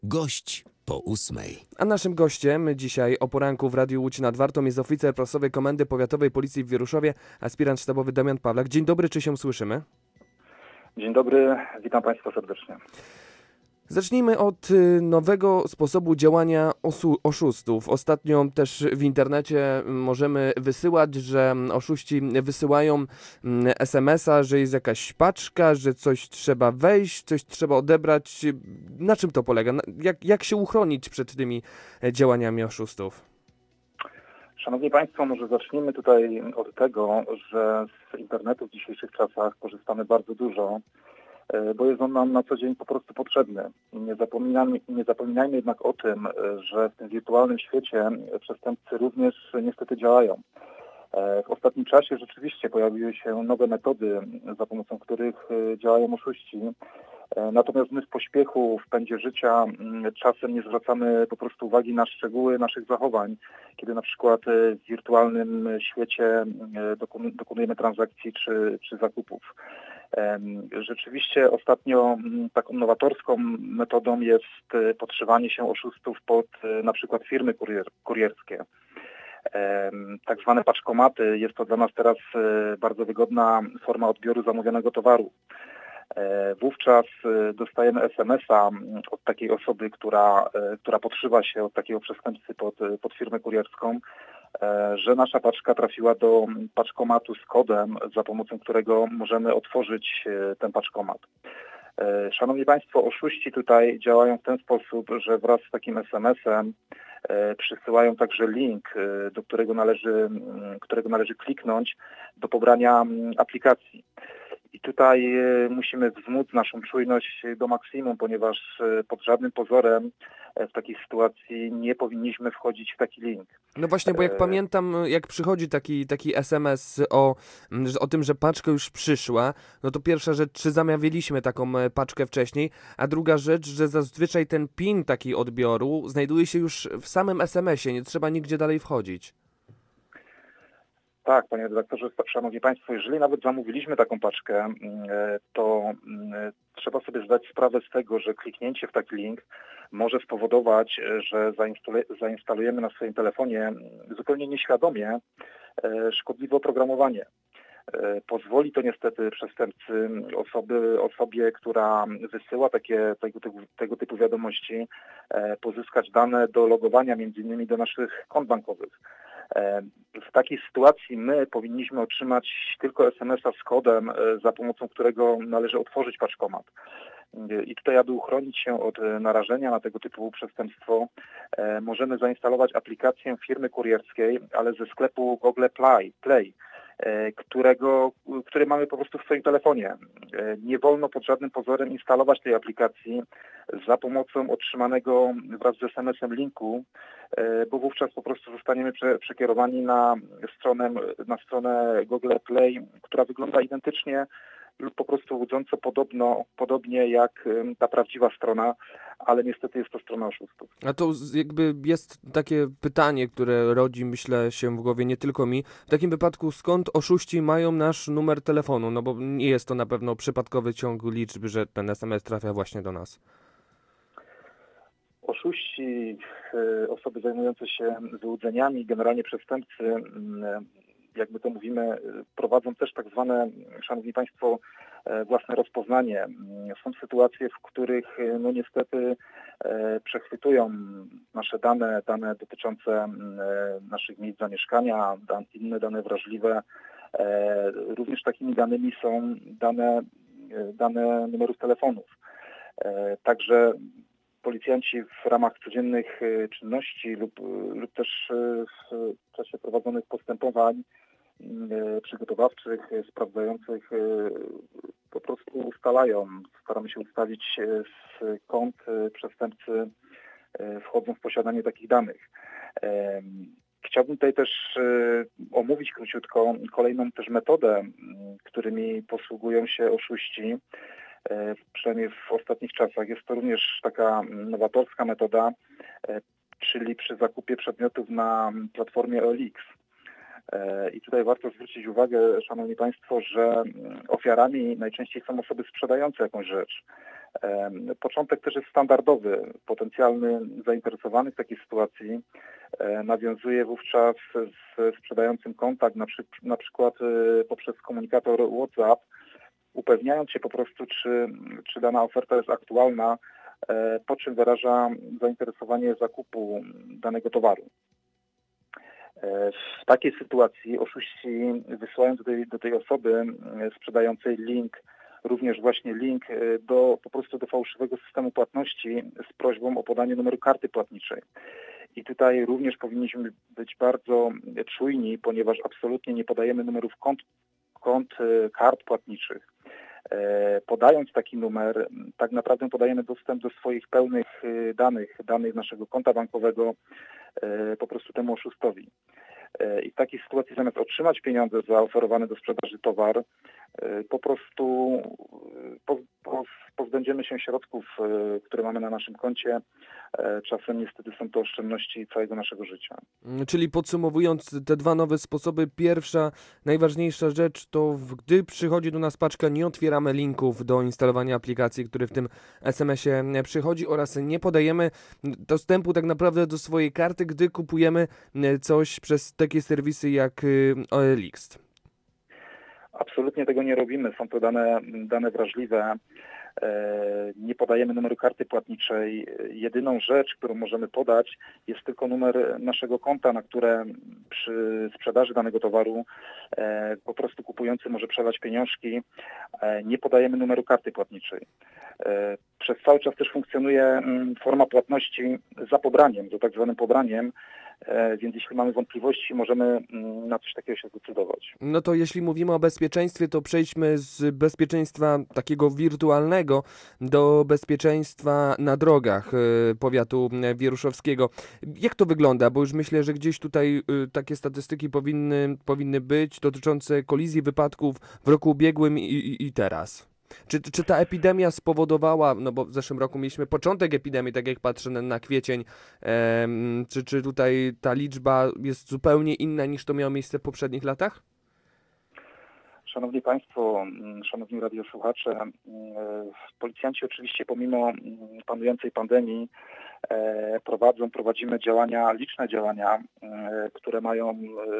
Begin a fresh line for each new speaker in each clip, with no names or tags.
Gość po 8.
A naszym gościem dzisiaj o poranku w Radiu Łódź nad Wartą jest oficer prasowej Komendy Powiatowej Policji w Wieruszowie, aspirant sztabowy Damian Pawlak. Dzień dobry, czy się słyszymy?
Dzień dobry, witam Państwa serdecznie.
Zacznijmy od nowego sposobu działania oszustów. Ostatnio też w internecie możemy wysyłać, że oszuści wysyłają SMS-a, że jest jakaś paczka, że coś trzeba wejść, coś trzeba odebrać. Na czym to polega? Jak się uchronić przed tymi działaniami oszustów?
Szanowni Państwo, może zacznijmy tutaj od tego, że z internetu w dzisiejszych czasach korzystamy bardzo dużo, bo jest on nam na co dzień po prostu potrzebny. Nie zapominajmy jednak o tym, że w tym wirtualnym świecie przestępcy również niestety działają. W ostatnim czasie rzeczywiście pojawiły się nowe metody, za pomocą których działają oszuści. Natomiast my w pośpiechu, w pędzie życia czasem nie zwracamy po prostu uwagi na szczegóły naszych zachowań, kiedy na przykład w wirtualnym świecie dokonujemy transakcji czy zakupów. Rzeczywiście ostatnio taką nowatorską metodą jest podszywanie się oszustów pod na przykład firmy kurierskie. Tak zwane paczkomaty. Jest to dla nas teraz bardzo wygodna forma odbioru zamówionego towaru. Wówczas dostajemy SMS-a od takiej osoby, która podszywa się od takiego przestępcy pod firmę kurierską, że nasza paczka trafiła do paczkomatu z kodem, za pomocą którego możemy otworzyć ten paczkomat. Szanowni Państwo, oszuści tutaj działają w ten sposób, że wraz z takim SMS-em przysyłają także link, do którego należy kliknąć do pobrania aplikacji. I tutaj musimy wzmóc naszą czujność do maksimum, ponieważ pod żadnym pozorem w takiej sytuacji nie powinniśmy wchodzić w taki link.
No właśnie, bo jak pamiętam, jak przychodzi taki SMS o tym, że paczka już przyszła, no to pierwsza rzecz, czy zamawialiśmy taką paczkę wcześniej, a druga rzecz, że zazwyczaj ten PIN takiej odbioru znajduje się już w samym SMS-ie, nie trzeba nigdzie dalej wchodzić.
Tak, panie redaktorze, szanowni Państwo, jeżeli nawet zamówiliśmy taką paczkę, to trzeba sobie zdać sprawę z tego, że kliknięcie w taki link może spowodować, że zainstalujemy na swoim telefonie zupełnie nieświadomie szkodliwe oprogramowanie. Pozwoli to niestety przestępcy osobie, która wysyła tego typu wiadomości, pozyskać dane do logowania m.in. do naszych kont bankowych. W takiej sytuacji my powinniśmy otrzymać tylko SMS-a z kodem, za pomocą którego należy otworzyć paczkomat. I tutaj, aby uchronić się od narażenia na tego typu przestępstwo, możemy zainstalować aplikację firmy kurierskiej, ale ze sklepu Google Play, który mamy po prostu w swoim telefonie. Nie wolno pod żadnym pozorem instalować tej aplikacji za pomocą otrzymanego wraz z SMS-em linku, bo wówczas po prostu zostaniemy przekierowani na stronę Google Play, która wygląda identycznie lub po prostu łudząco podobnie jak ta prawdziwa strona, ale niestety jest to strona oszustów.
A to jakby jest takie pytanie, które rodzi, myślę, się w głowie nie tylko mi. W takim wypadku skąd oszuści mają nasz numer telefonu? No bo nie jest to na pewno przypadkowy ciąg liczb, że ten SMS trafia właśnie do nas.
Oszuści, osoby zajmujące się wyłudzeniami, generalnie przestępcy, jak my to mówimy, prowadzą też tak zwane, szanowni Państwo, własne rozpoznanie. Są sytuacje, w których no niestety przechwytują nasze dane dotyczące naszych miejsc zamieszkania, inne dane wrażliwe. Również takimi danymi są dane numerów telefonów. Także policjanci w ramach codziennych czynności lub też w czasie prowadzonych postępowań przygotowawczych, sprawdzających po prostu staramy się ustalić z kont przestępcy wchodzą w posiadanie takich danych. Chciałbym tutaj też omówić króciutko kolejną też metodę, którymi posługują się oszuści, przynajmniej w ostatnich czasach. Jest to również taka nowatorska metoda, czyli przy zakupie przedmiotów na platformie OLX. I tutaj warto zwrócić uwagę, szanowni Państwo, że ofiarami najczęściej są osoby sprzedające jakąś rzecz. Początek też jest standardowy. Potencjalny zainteresowany w takiej sytuacji nawiązuje wówczas z sprzedającym kontakt, na przykład poprzez komunikator WhatsApp, upewniając się po prostu, czy dana oferta jest aktualna, po czym wyraża zainteresowanie zakupu danego towaru. W takiej sytuacji oszuści wysyłają do tej osoby sprzedającej link, również właśnie link po prostu do fałszywego systemu płatności z prośbą o podanie numeru karty płatniczej. I tutaj również powinniśmy być bardzo czujni, ponieważ absolutnie nie podajemy numerów kont kart płatniczych. Podając taki numer, tak naprawdę podajemy dostęp do swoich pełnych danych naszego konta bankowego po prostu temu oszustowi. I w takiej sytuacji zamiast otrzymać pieniądze za oferowany do sprzedaży towar, po prostu pozbędziemy się środków, które mamy na naszym koncie. Czasem niestety są to oszczędności całego naszego życia.
Czyli podsumowując te dwa nowe sposoby, pierwsza, najważniejsza rzecz to gdy przychodzi do nas paczka, nie otwieramy linków do instalowania aplikacji, który w tym SMS-ie przychodzi, oraz nie podajemy dostępu tak naprawdę do swojej karty, gdy kupujemy coś przez takie serwisy jak OLX.
Absolutnie tego nie robimy. Są to dane wrażliwe. Nie podajemy numeru karty płatniczej. Jedyną rzecz, którą możemy podać, jest tylko numer naszego konta, na które przy sprzedaży danego towaru po prostu kupujący może przelać pieniążki. Nie podajemy numeru karty płatniczej. Przez cały czas też funkcjonuje forma płatności za pobraniem, za tak zwanym pobraniem, więc jeśli mamy wątpliwości, możemy na coś takiego się zdecydować.
No to jeśli mówimy o bezpieczeństwie, to przejdźmy z bezpieczeństwa takiego wirtualnego do bezpieczeństwa na drogach powiatu wieruszowskiego. Jak to wygląda? Bo już myślę, że gdzieś tutaj takie statystyki powinny być dotyczące kolizji, wypadków w roku ubiegłym i teraz. Czy ta epidemia spowodowała, no bo w zeszłym roku mieliśmy początek epidemii, tak jak patrzę na kwiecień, czy tutaj ta liczba jest zupełnie inna niż to miało miejsce w poprzednich latach?
Szanowni Państwo, szanowni radiosłuchacze, policjanci oczywiście pomimo panującej pandemii prowadzimy liczne działania, które mają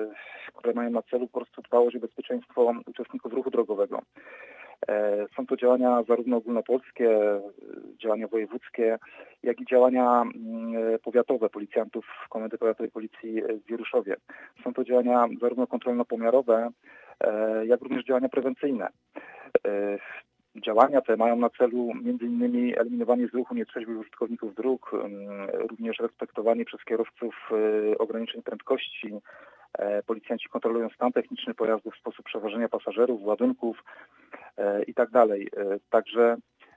na celu po prostu dbałość o bezpieczeństwo uczestników ruchu drogowego. Są to działania zarówno ogólnopolskie, działania wojewódzkie, jak i działania powiatowe policjantów Komendy Powiatowej Policji w Wieruszowie. Są to działania zarówno kontrolno-pomiarowe, jak również działania prewencyjne. Działania te mają na celu m.in. eliminowanie z ruchu nietrzeźwych użytkowników dróg, również respektowanie przez kierowców ograniczeń prędkości. Policjanci kontrolują stan techniczny pojazdów, sposób przewożenia pasażerów, ładunków i tak dalej. Także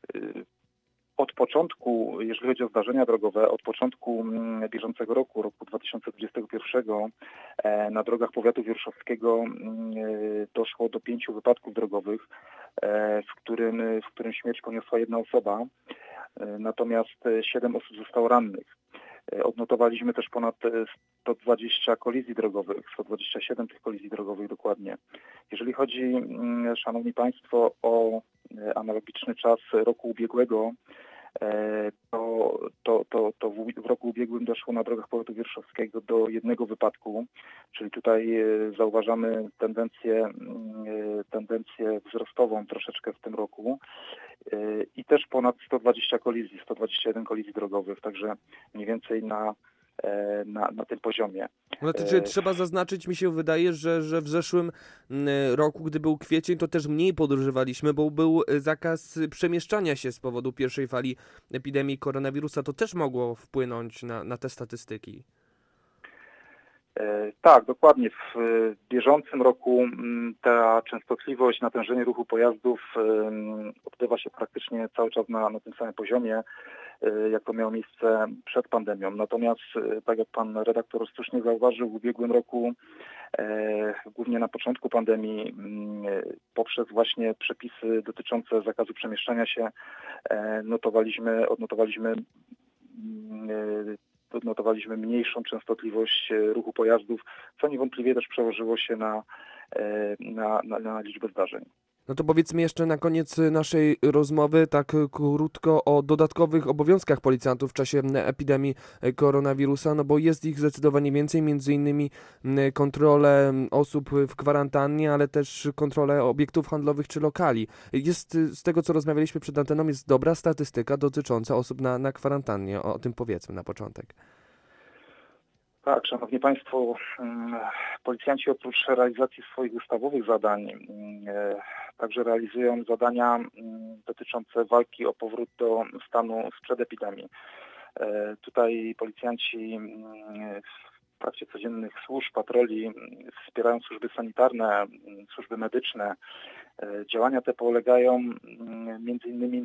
od początku, jeżeli chodzi o zdarzenia drogowe, od początku bieżącego roku 2021, na drogach powiatu wieruszowskiego doszło do 5 wypadków drogowych, w którym śmierć poniosła jedna osoba, natomiast 7 osób zostało rannych. Odnotowaliśmy też ponad 120 kolizji drogowych, 127 tych kolizji drogowych dokładnie. Jeżeli chodzi, Szanowni Państwo, o analogiczny czas roku ubiegłego, to w roku ubiegłym doszło na drogach powiatu wieruszowskiego do jednego wypadku, czyli tutaj zauważamy tendencję wzrostową troszeczkę w tym roku i też ponad 121 kolizji drogowych, także mniej więcej na tym poziomie.
Znaczy, trzeba zaznaczyć, mi się wydaje, że w zeszłym roku, gdy był kwiecień, to też mniej podróżowaliśmy, bo był zakaz przemieszczania się z powodu pierwszej fali epidemii koronawirusa. To też mogło wpłynąć na te statystyki.
Tak, dokładnie. W bieżącym roku ta częstotliwość, natężenie ruchu pojazdów odbywa się praktycznie cały czas na tym samym poziomie, jak to miało miejsce przed pandemią. Natomiast, tak jak pan redaktor słusznie zauważył, w ubiegłym roku, głównie na początku pandemii, poprzez właśnie przepisy dotyczące zakazu przemieszczania się, odnotowaliśmy mniejszą częstotliwość ruchu pojazdów, co niewątpliwie też przełożyło się na liczbę zdarzeń.
No to powiedzmy jeszcze na koniec naszej rozmowy tak krótko o dodatkowych obowiązkach policjantów w czasie epidemii koronawirusa, no bo jest ich zdecydowanie więcej, między innymi kontrole osób w kwarantannie, ale też kontrole obiektów handlowych czy lokali. Jest z tego, co rozmawialiśmy przed anteną, jest dobra statystyka dotycząca osób na kwarantannie. O tym powiedzmy na początek.
Tak, Szanowni Państwo, policjanci oprócz realizacji swoich ustawowych zadań także realizują zadania dotyczące walki o powrót do stanu sprzed epidemii. Tutaj policjanci w trakcie codziennych służb, patroli wspierają służby sanitarne, służby medyczne. Działania te polegają między innymi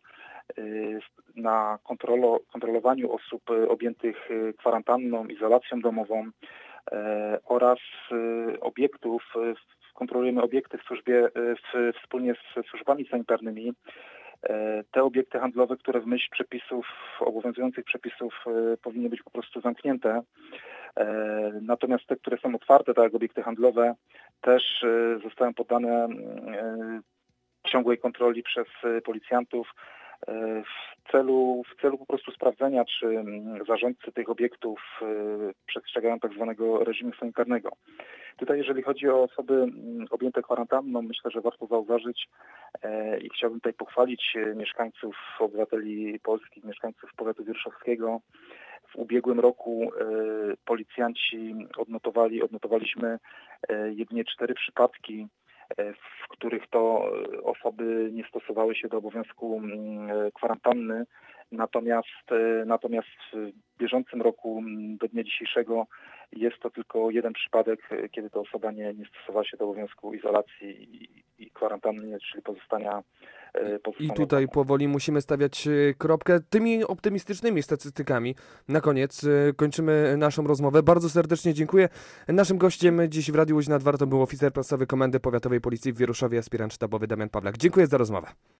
na kontrolowaniu osób objętych kwarantanną, izolacją domową oraz obiektów. Kontrolujemy obiekty wspólnie z służbami sanitarnymi. Te obiekty handlowe, które w myśl obowiązujących przepisów powinny być po prostu zamknięte. Natomiast te, które są otwarte, tak jak obiekty handlowe, też zostają poddane ciągłej kontroli przez policjantów w celu po prostu sprawdzenia, czy zarządcy tych obiektów przestrzegają tak zwanego reżimu sanitarnego. Tutaj jeżeli chodzi o osoby objęte kwarantanną, myślę, że warto zauważyć i chciałbym tutaj pochwalić mieszkańców, obywateli polskich, mieszkańców powiatu wieruszowskiego. W ubiegłym roku policjanci odnotowaliśmy jedynie 4 przypadki, w których to osoby nie stosowały się do obowiązku kwarantanny. Natomiast w bieżącym roku do dnia dzisiejszego jest to tylko 1 przypadek, kiedy ta osoba nie stosowała się do obowiązku izolacji i kwarantanny, czyli pozostania
I tutaj powoli musimy stawiać kropkę. Tymi optymistycznymi statystykami na koniec kończymy naszą rozmowę. Bardzo serdecznie dziękuję. Naszym gościem dziś w Radiu Łódź nad Wartą był oficer prasowy Komendy Powiatowej Policji w Wieruszowie, aspirant sztabowy Damian Pawlak. Dziękuję za rozmowę.